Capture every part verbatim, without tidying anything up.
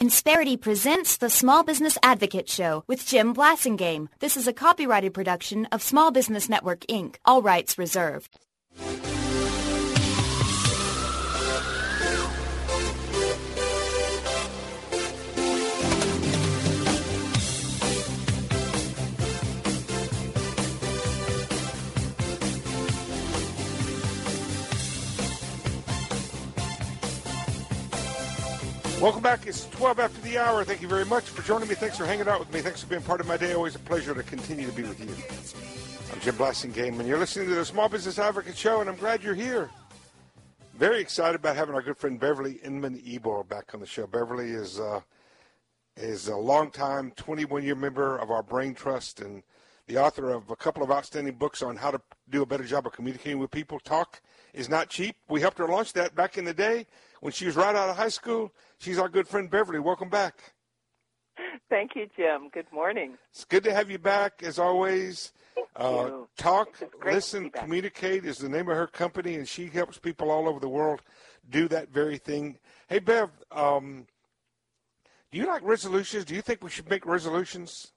Insperity presents the Small Business Advocate Show with Jim Blasingame. This is a copyrighted production of Small Business Network, Incorporated. All rights reserved. Welcome back. It's twelve after the hour. Thank you very much for joining me. Thanks for hanging out with me. Thanks for being part of my day. Always a pleasure to continue to be with you. I'm Jim Blasingame, and you're listening to the Small Business Advocate Show, and I'm glad you're here. Very excited about having our good friend Beverly Inman-Ebor back on the show. Beverly is uh, is a longtime twenty-one-year member of our Brain Trust and the author of a couple of outstanding books on how to do a better job of communicating with people. Talk is not cheap. We helped her launch that back in the day when she was right out of high school. She's our good friend Beverly. Welcome back. Thank you, Jim. Good morning. It's good to have you back, as always. Thank uh, you. Talk, Listen, Listen, Communicate is the name of her company, and she helps people all over the world do that very thing. Hey, Bev, um, do you like resolutions? Do you think we should make resolutions?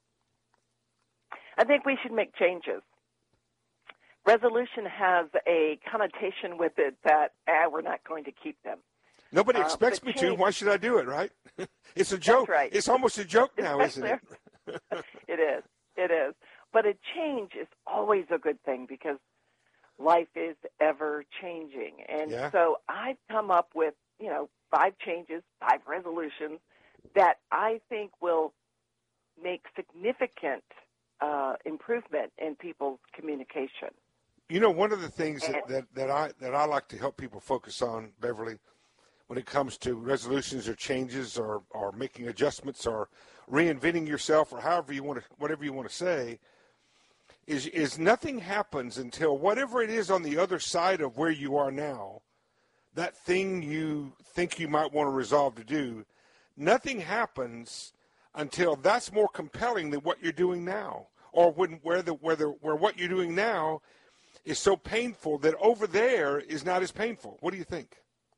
I think we should make changes. Resolution has a connotation with it that ah, we're not going to keep them. Nobody Uh, expects but me change- to. Why should I do it, right? It's a joke. That's right. It's almost a joke now, isn't it? It is. It is. But a change is always a good thing because life is ever changing. And Yeah. so I've come up with, you know, five changes, five resolutions that I think will make significant uh, improvement in people's communication. You know, one of the things that, that, that I that I like to help people focus on, Beverly, when it comes to resolutions or changes or, or making adjustments or reinventing yourself or however you want to, whatever you want to say, is is nothing happens until whatever it is on the other side of where you are now, that thing you think you might want to resolve to do, nothing happens until that's more compelling than what you're doing now, or when where the where the where what you're doing now is so painful that over there is not as painful. What do you think?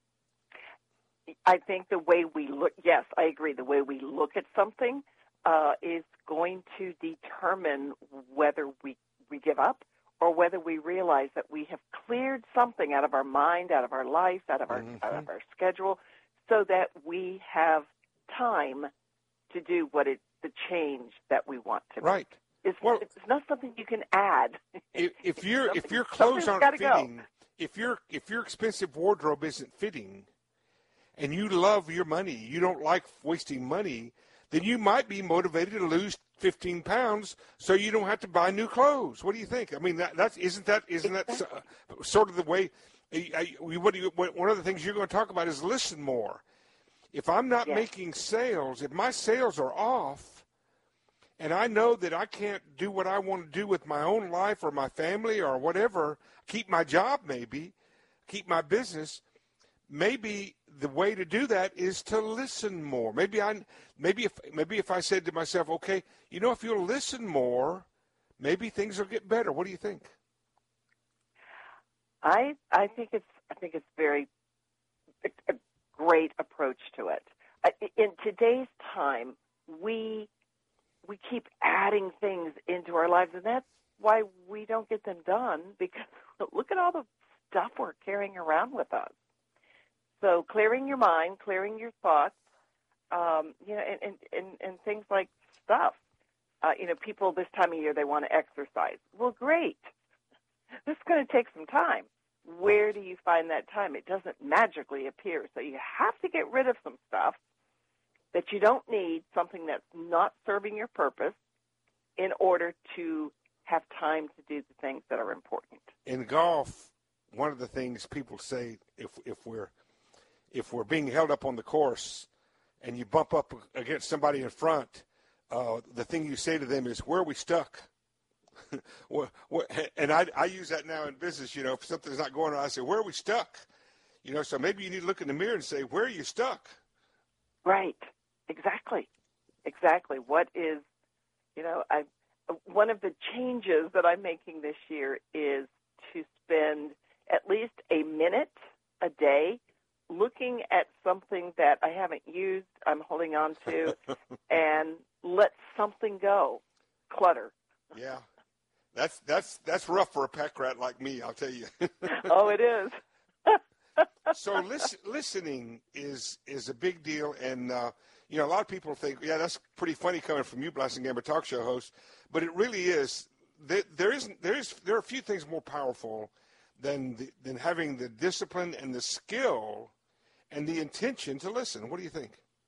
I think the way we look, yes, I agree. The way we look at something uh, is going to determine whether we, we give up or whether we realize that we have cleared something out of our mind, out of our life, out of our, Mm-hmm. out of our schedule, so that we have time to do what it, the change that we want to Right. make. It's, Well, it's not something you can add. If, if your if your Something- clothes something's aren't gotta go. fitting, if your if your expensive wardrobe isn't fitting, and you love your money, you don't like wasting money, then you might be motivated to lose fifteen pounds so you don't have to buy new clothes. What do you think? I mean, that that's isn't that isn't that uh, sort of the way? I, I, what do you, what, one of the things you're going to talk about is listen more. If I'm not Yes. making sales, if my sales are off, and I know that I can't do what I want to do with my own life or my family or whatever, keep my job maybe, keep my business, maybe the way to do that is to listen more. Maybe I maybe if maybe if I said to myself, okay, you know, if you'll listen more, maybe things will get better. What do you think? I I think it's I think it's very a great approach to it. In today's time, we we keep adding things into our lives, and that's why we don't get them done, because look at all the stuff we're carrying around with us. So clearing your mind, clearing your thoughts, um, you know, and, and, and, and things like stuff. Uh, you know, people this time of year, they want to exercise. Well, great. This is going to take some time. Where do you find that time? It doesn't magically appear. So you have to get rid of some stuff that you don't need, something that's not serving your purpose, in order to have time to do the things that are important. In golf, one of the things people say, if if we're if we're being held up on the course and you bump up against somebody in front, uh, the thing you say to them is, where are we stuck? And I, I use that now in business. You know, if something's not going on, I say, where are we stuck? You know, so maybe you need to look in the mirror and say, where are you stuck? Right. Exactly. Exactly. What is, you know, I one of the changes that I'm making this year is to spend at least a minute a day looking at something that I haven't used, I'm holding on to, and let something go. Clutter. Yeah. That's that's that's rough for a pack rat like me, I'll tell you. Oh, it is. So listen, listening is is a big deal, and uh, you know a lot of people think, yeah, that's pretty funny coming from you, Blassingame, a talk show host, but it really is. There, there isn't there is there are a few things more powerful than the, than having the discipline and the skill and the intention to listen. What do you think?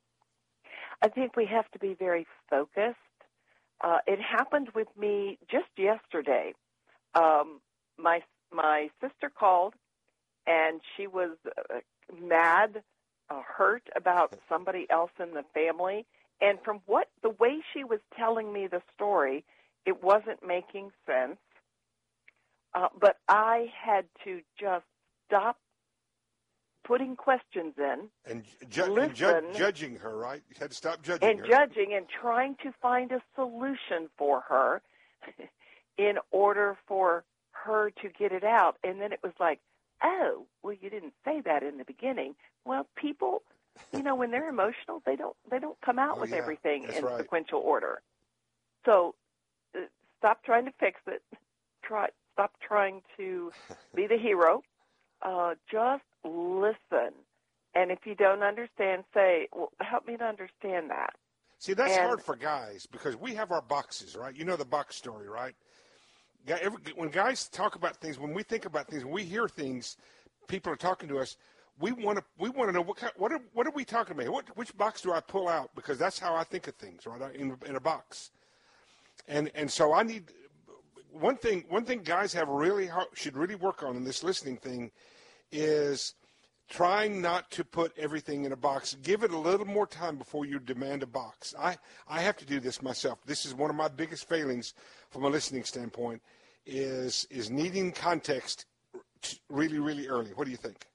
I think we have to be very focused. Uh, it happened with me just yesterday. Um, my my sister called, and she was uh, mad, uh, hurt about somebody else in the family. And from what the way she was telling me the story, it wasn't making sense. Uh, but I had to just stop putting questions in, and, ju- listen, and ju- judging her, right? You had to stop judging and her. judging and trying to find a solution for her in order for her to get it out. And then it was like, oh, well, you didn't say that in the beginning. Well, people, you know, when they're emotional, they don't they don't come out oh, with yeah, everything in right. sequential order. So uh, stop trying to fix it. Try stop trying to be the hero. Uh, just listen. And if you don't understand, say, well, help me to understand that. See, that's and, hard for guys because we have our boxes, right? You know the box story, right? When guys talk about things, when we think about things, when we hear things, people are talking to us, we want to we want to know what kind, what are, what are we talking about? What, which box do I pull out? Because that's how I think of things, right? In, in a box. And and so I need one thing. One thing guys have really hard, should really work on in this listening thing is trying not to put everything in a box. Give it a little more time before you demand a box. I, I have to do this myself. This is one of my biggest failings from a listening standpoint is is needing context really, really early. What do you think?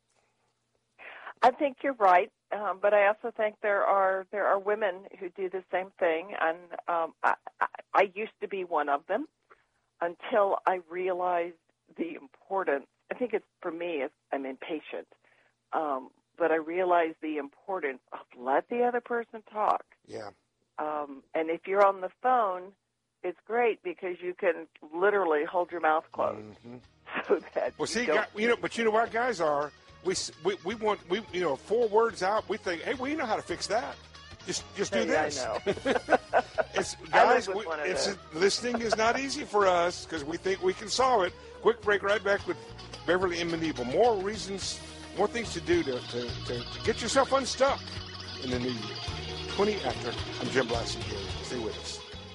I think you're right, um, but I also think there are there are women who do the same thing, and um, I, I, I used to be one of them until I realized the importance. I think it's for me, it's, I'm impatient. Um, but I realize the importance of let the other person talk. Yeah. Um, and if you're on the phone, it's great because you can literally hold your mouth closed. Mm-hmm. So that well, see, you, guy, you know, but you know what guys are. We, we we want we you know four words out. We think, hey, we know how to fix that. Just just do hey, this. I know. it's, guys, I we, it's those. listening is not easy for us because we think we can solve it. Quick break. Right back with Beverly and Mandible. More reasons. More things to do to, to, to, to get yourself unstuck in the new year. twenty after. I'm Jim Blassingame. Stay with us.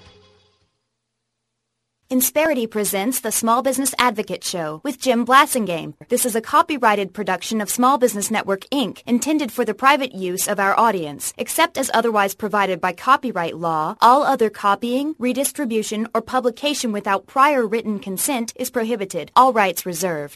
Insperity presents the Small Business Advocate Show with Jim Blassingame. This is a copyrighted production of Small Business Network, Incorporated, intended for the private use of our audience. Except as otherwise provided by copyright law, all other copying, redistribution, or publication without prior written consent is prohibited. All rights reserved.